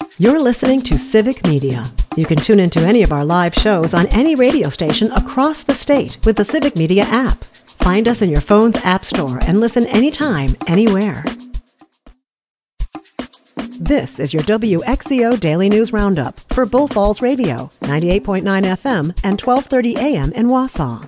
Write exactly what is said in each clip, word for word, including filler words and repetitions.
You're listening to Civic Media. You can tune into any of our live shows on any radio station across the state with the Civic Media app. Find us in your phone's app store and listen anytime, anywhere. This is your W X E O Daily News Roundup for Bull Falls Radio, ninety-eight point nine F M and twelve thirty A M in Wausau.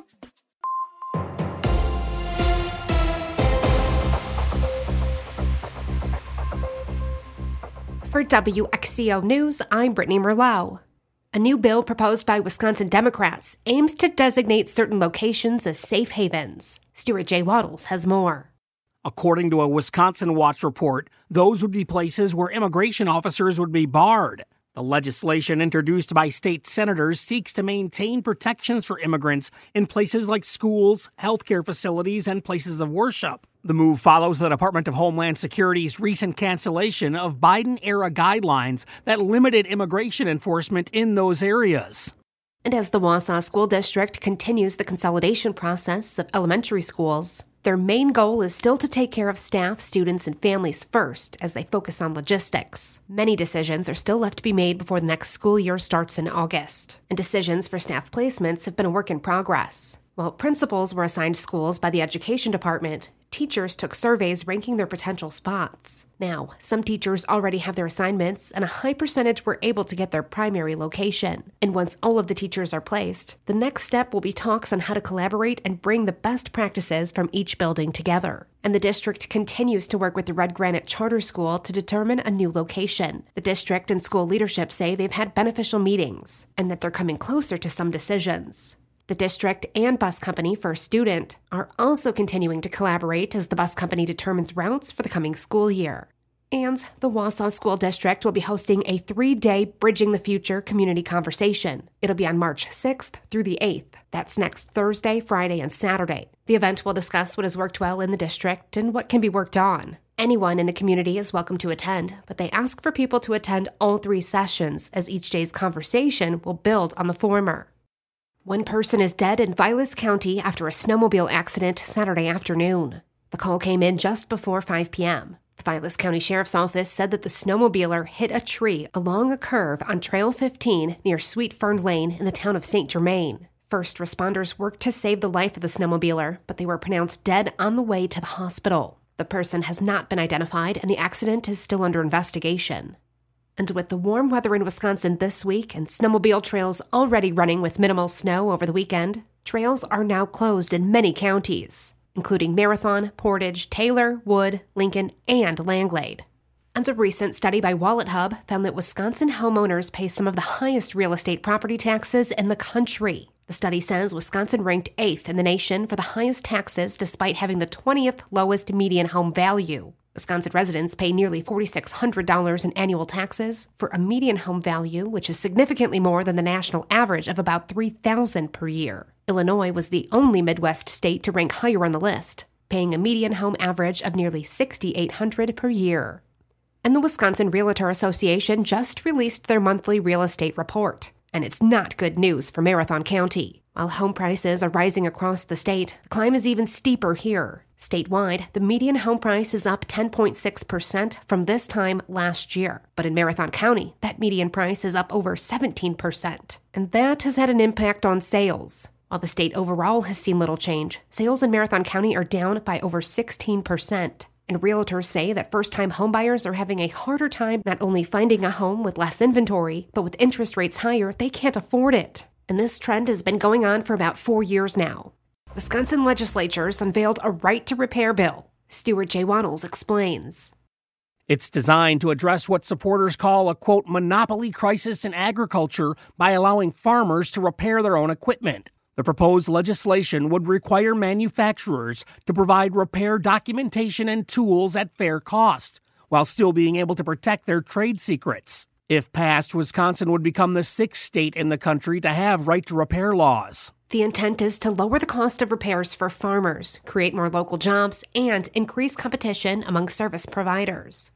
For W X E O News, I'm Brittany Merlot. A new bill proposed by Wisconsin Democrats aims to designate certain locations as safe havens. Stuart J. Waddles has more. According to a Wisconsin Watch report, those would be places where immigration officers would be barred. The legislation introduced by state senators seeks to maintain protections for immigrants in places like schools, healthcare facilities, and places of worship. The move follows the Department of Homeland Security's recent cancellation of Biden-era guidelines that limited immigration enforcement in those areas. And as the Wausau School District continues the consolidation process of elementary schools, their main goal is still to take care of staff, students, and families first as they focus on logistics. Many decisions are still left to be made before the next school year starts in August, and decisions for staff placements have been a work in progress. While principals were assigned schools by the Education Department, teachers took surveys ranking their potential spots. Now, some teachers already have their assignments, and a high percentage were able to get their primary location. And once all of the teachers are placed, the next step will be talks on how to collaborate and bring the best practices from each building together. And the district continues to work with the Red Granite Charter School to determine a new location. The district and school leadership say they've had beneficial meetings, and that they're coming closer to some decisions. The district and bus company First Student are also continuing to collaborate as the bus company determines routes for the coming school year. And the Wausau School District will be hosting a three-day Bridging the Future community conversation. It'll be on March sixth through the eighth. That's next Thursday, Friday, and Saturday. The event will discuss what has worked well in the district and what can be worked on. Anyone in the community is welcome to attend, but they ask for people to attend all three sessions as each day's conversation will build on the former. One person is dead in Vilas County after a snowmobile accident Saturday afternoon. The call came in just before five p.m. The Vilas County Sheriff's Office said that the snowmobiler hit a tree along a curve on Trail fifteen near Sweet Fern Lane in the town of Saint Germain. First responders worked to save the life of the snowmobiler, but they were pronounced dead on the way to the hospital. The person has not been identified, and the accident is still under investigation. And with the warm weather in Wisconsin this week and snowmobile trails already running with minimal snow over the weekend, trails are now closed in many counties, including Marathon, Portage, Taylor, Wood, Lincoln, and Langlade. And a recent study by WalletHub found that Wisconsin homeowners pay some of the highest real estate property taxes in the country. The study says Wisconsin ranked eighth in the nation for the highest taxes despite having the twentieth lowest median home value. Wisconsin residents pay nearly four thousand six hundred dollars in annual taxes for a median home value, which is significantly more than the national average of about three thousand dollars per year. Illinois was the only Midwest state to rank higher on the list, paying a median home average of nearly six thousand eight hundred dollars per year. And the Wisconsin Realtor Association just released their monthly real estate report, and it's not good news for Marathon County. While home prices are rising across the state, the climb is even steeper here. Statewide, the median home price is up ten point six percent from this time last year. But in Marathon County, that median price is up over seventeen percent. And that has had an impact on sales. While the state overall has seen little change, sales in Marathon County are down by over sixteen percent. And realtors say that first-time homebuyers are having a harder time not only finding a home with less inventory, but with interest rates higher, they can't afford it. And this trend has been going on for about four years now. Wisconsin legislatures unveiled a right to repair bill. Stuart J. Waddles explains. It's designed to address what supporters call a, quote, monopoly crisis in agriculture by allowing farmers to repair their own equipment. The proposed legislation would require manufacturers to provide repair documentation and tools at fair cost, while still being able to protect their trade secrets. If passed, Wisconsin would become the sixth state in the country to have right-to-repair laws. The intent is to lower the cost of repairs for farmers, create more local jobs, and increase competition among service providers.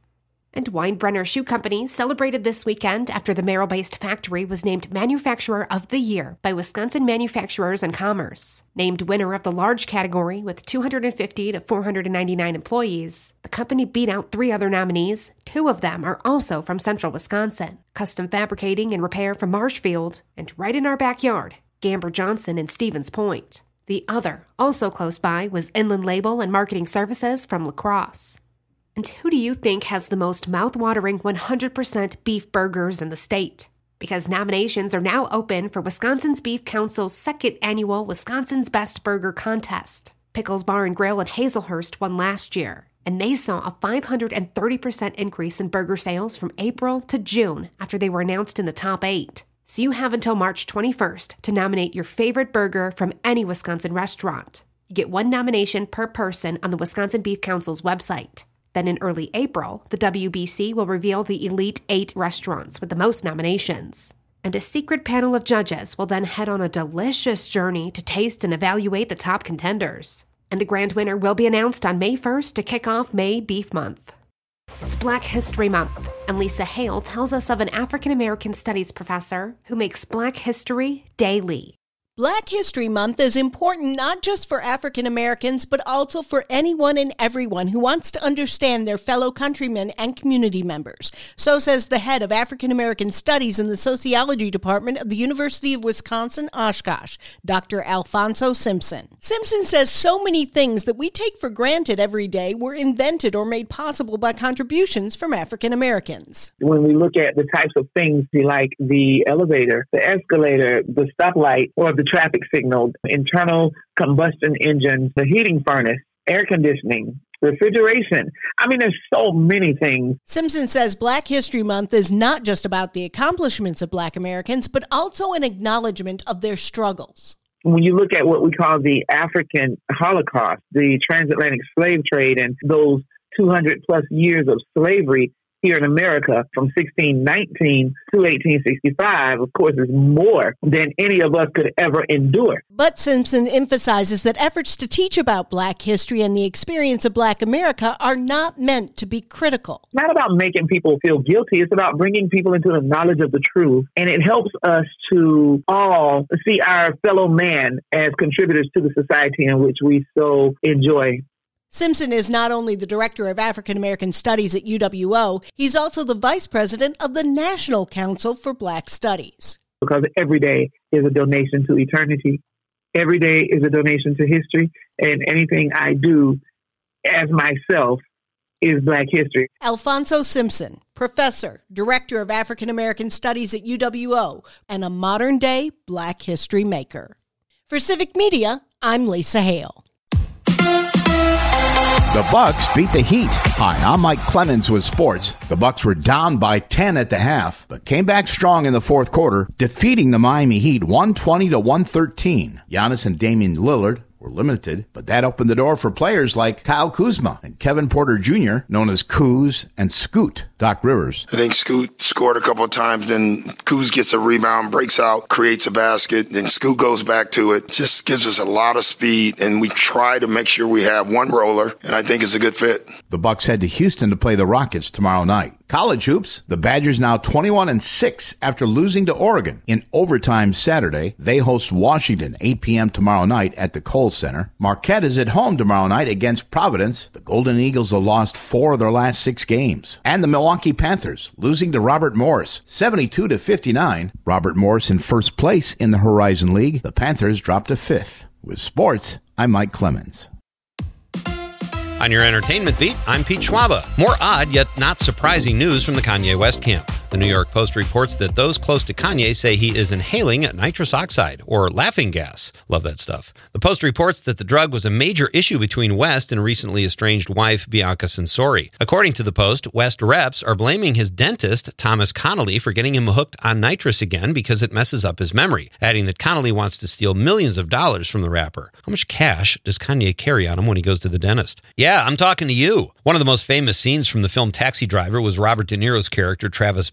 And Weinbrenner Shoe Company celebrated this weekend after the Merrill-based factory was named Manufacturer of the Year by Wisconsin Manufacturers and Commerce. Named winner of the large category with two hundred fifty to four hundred ninety-nine employees, the company beat out three other nominees. Two of them are also from central Wisconsin. Custom Fabricating and Repair from Marshfield, and right in our backyard, Gamber Johnson and Stevens Point. The other, also close by, was Inland Label and Marketing Services from La Crosse. And who do you think has the most mouth-watering one hundred percent beef burgers in the state? Because nominations are now open for Wisconsin's Beef Council's second annual Wisconsin's Best Burger Contest. Pickles Bar and Grill in Hazelhurst won last year, and they saw a five hundred thirty percent increase in burger sales from April to June after they were announced in the top eight. So you have until March twenty-first to nominate your favorite burger from any Wisconsin restaurant. You get one nomination per person on the Wisconsin Beef Council's website. Then in early April, the W B C will reveal the Elite Eight restaurants with the most nominations. And a secret panel of judges will then head on a delicious journey to taste and evaluate the top contenders. And the grand winner will be announced on May first to kick off May Beef Month. It's Black History Month, and Lisa Hale tells us of an African American studies professor who makes Black history daily. Black History Month is important not just for African Americans, but also for anyone and everyone who wants to understand their fellow countrymen and community members. So says the head of African American Studies in the Sociology Department of the University of Wisconsin-Oshkosh, Doctor Alfonso Simpson. Simpson says so many things that we take for granted every day were invented or made possible by contributions from African Americans. When we look at the types of things like the elevator, the escalator, the stoplight, or the traffic signal, internal combustion engines, the heating furnace, air conditioning, refrigeration. I mean, there's so many things. Simpson says Black History Month is not just about the accomplishments of Black Americans, but also an acknowledgement of their struggles. When you look at what we call the African Holocaust, the transatlantic slave trade, and those two hundred plus years of slavery here in America from sixteen nineteen to eighteen sixty-five, of course, is more than any of us could ever endure. But Simpson emphasizes that efforts to teach about Black history and the experience of Black America are not meant to be critical. It's not about making people feel guilty. It's about bringing people into the knowledge of the truth. And it helps us to all see our fellow man as contributors to the society in which we so enjoy. Simpson is not only the Director of African American Studies at U W O, he's also the Vice President of the National Council for Black Studies. Because every day is a donation to eternity. Every day is a donation to history. And anything I do as myself is Black history. Alfonso Simpson, Professor, Director of African American Studies at U W O, and a modern-day Black history maker. For Civic Media, I'm Lisa Hale. The Bucks beat the Heat. Hi, I'm Mike Clemens with sports. The Bucks were down by ten at the half, but came back strong in the fourth quarter, defeating the Miami Heat one twenty to one thirteen. Giannis and Damian Lillard were limited, but that opened the door for players like Kyle Kuzma and Kevin Porter Junior, known as Kuz and Scoot. Doc Rivers. I think Scoot scored a couple of times, then Kuz gets a rebound, breaks out, creates a basket, then Scoot goes back to it. Just gives us a lot of speed, and we try to make sure we have one roller, and I think it's a good fit. The Bucks head to Houston to play the Rockets tomorrow night. College hoops, the Badgers now twenty-one and six after losing to Oregon. In overtime Saturday, they host Washington eight p.m. tomorrow night at the Kohl Center. Marquette is at home tomorrow night against Providence. The Golden Eagles have lost four of their last six games. And the Milwaukee Panthers losing to Robert Morris seventy-two to fifty-nine. Robert Morris in first place in the Horizon League. The Panthers dropped to fifth. With sports, I'm Mike Clemens. On your entertainment beat, I'm Pete Schwaba. More odd yet not surprising news from the Kanye West camp. The New York Post reports that those close to Kanye say he is inhaling nitrous oxide, or laughing gas. Love that stuff. The Post reports that the drug was a major issue between West and recently estranged wife Bianca Censori. According to the Post, West reps are blaming his dentist, Thomas Connolly, for getting him hooked on nitrous again because it messes up his memory, adding that Connolly wants to steal millions of dollars from the rapper. How much cash does Kanye carry on him when he goes to the dentist? Yeah, I'm talking to you. One of the most famous scenes from the film Taxi Driver was Robert De Niro's character, Travis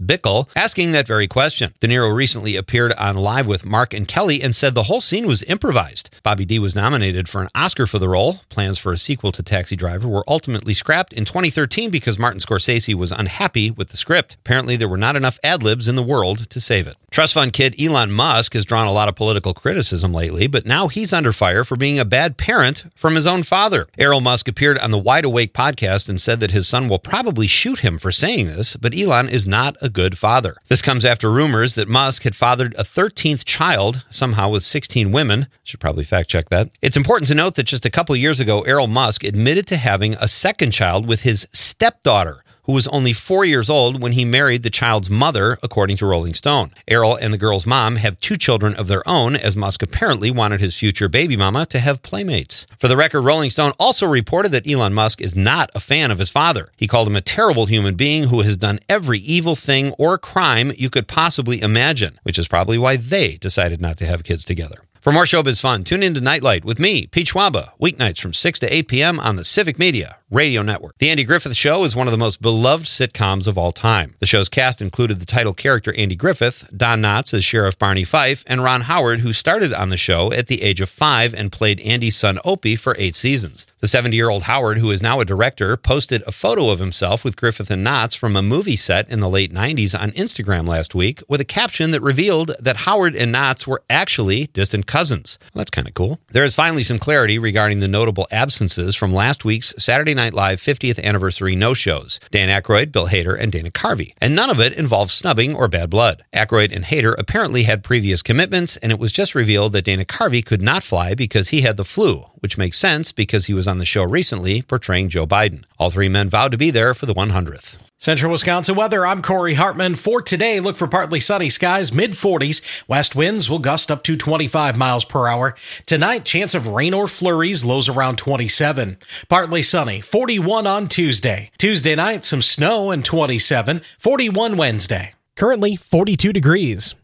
Bickle, asking that very question. De Niro recently appeared on Live with Mark and Kelly and said the whole scene was improvised. Bobby D was nominated for an Oscar for the role. Plans for a sequel to Taxi Driver were ultimately scrapped in twenty thirteen because Martin Scorsese was unhappy with the script. Apparently, there were not enough ad-libs in the world to save it. Trust fund kid Elon Musk has drawn a lot of political criticism lately, but now he's under fire for being a bad parent from his own father. Errol Musk appeared on the Wide Awake podcast and said that his son will probably shoot him for saying this, but Elon is not a good father. This comes after rumors that Musk had fathered a thirteenth child, somehow with sixteen women. Should probably fact check that. It's important to note that just a couple years ago, Errol Musk admitted to having a second child with his stepdaughter, who was only four years old when he married the child's mother, according to Rolling Stone. Errol and the girl's mom have two children of their own, as Musk apparently wanted his future baby mama to have playmates. For the record, Rolling Stone also reported that Elon Musk is not a fan of his father. He called him a terrible human being who has done every evil thing or crime you could possibly imagine, which is probably why they decided not to have kids together. For more showbiz fun, tune in to Nightlight with me, Pete Schwaba, weeknights from six to eight p.m. on the Civic Media Radio Network. The Andy Griffith Show is one of the most beloved sitcoms of all time. The show's cast included the title character Andy Griffith, Don Knotts as Sheriff Barney Fife, and Ron Howard, who started on the show at the age of five and played Andy's son Opie for eight seasons. The seventy-year-old Howard, who is now a director, posted a photo of himself with Griffith and Knotts from a movie set in the late nineties on Instagram last week with a caption that revealed that Howard and Knotts were actually distant cousins. Well, that's kind of cool. There is finally some clarity regarding the notable absences from last week's Saturday Night Live fiftieth anniversary no-shows. Dan Aykroyd, Bill Hader, and Dana Carvey. And none of it involved snubbing or bad blood. Aykroyd and Hader apparently had previous commitments, and it was just revealed that Dana Carvey could not fly because he had the flu, which makes sense because he was on the show recently portraying Joe Biden. All three men vowed to be there for the one hundredth. Central Wisconsin weather, I'm Corey Hartman. For today, look for partly sunny skies, mid forties. West winds will gust up to twenty-five miles per hour. Tonight, chance of rain or flurries, lows around twenty-seven. Partly sunny, forty-one on Tuesday. Tuesday night, some snow and twenty-seven. forty-one Wednesday. Currently forty-two degrees.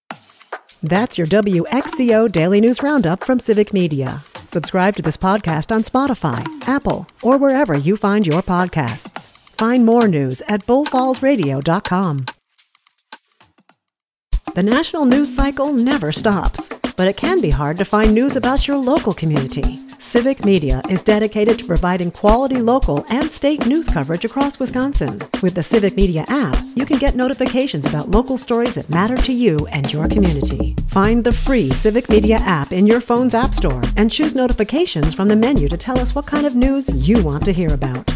That's your W X C O Daily News Roundup from Civic Media. Subscribe to this podcast on Spotify, Apple, or wherever you find your podcasts. Find more news at bull falls radio dot com. The national news cycle never stops, but it can be hard to find news about your local community. Civic Media is dedicated to providing quality local and state news coverage across Wisconsin. With the Civic Media app, you can get notifications about local stories that matter to you and your community. Find the free Civic Media app in your phone's app store and choose notifications from the menu to tell us what kind of news you want to hear about.